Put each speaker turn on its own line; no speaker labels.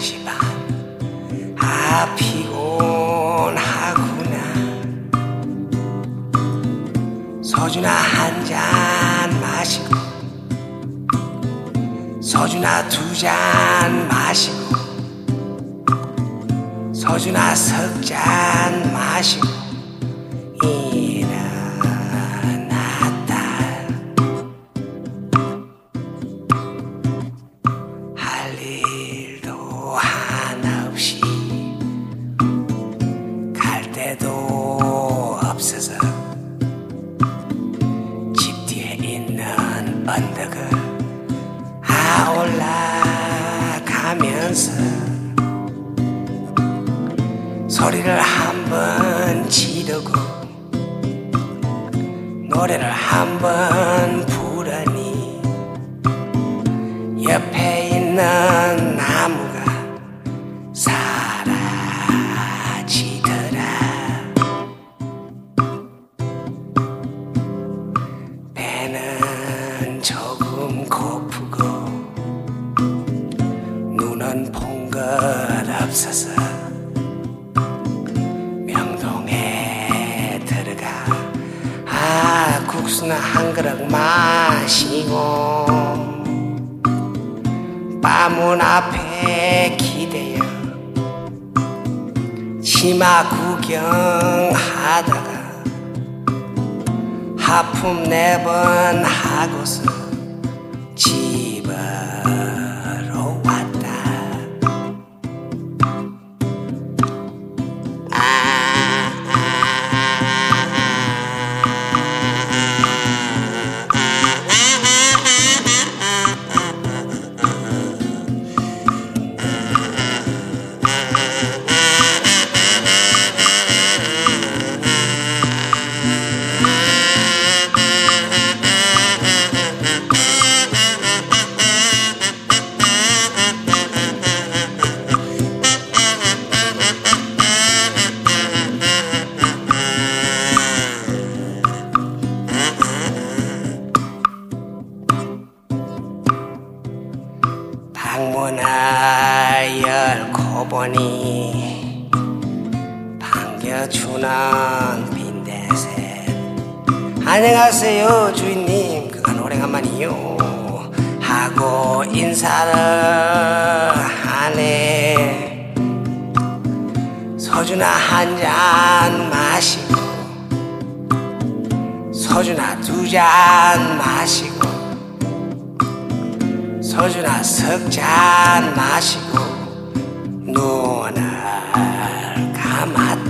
1시 반. 아 피곤하구나. 소주나 한잔 마시고 소주나 2잔 마시고 소주나 3잔 마시고 일어났다. 할 일도 하나 없이 갈 데도 없어서 집 뒤에 있는 언덕을 올라가면서 소리를 한번 지르고 노래를 한번 부르니 옆에 있는 나무가 사라지더라. 배는 조금 고프고 눈은 본 것 없어서 명동에 들어가 국수나 한 그릇 마시고 밤문 앞에 기대어 치마 구경하다가 하품 4번 하고서 집으로 왔다. 방문을 열고 보니 반겨주는 빈대새. 안녕하세요 주인님, 그간 오래간만이요 하고 인사를 하네. 소주나 한잔 마시고 소주나 2잔 마시고 소주나 3잔 마시고 눈을 감았다.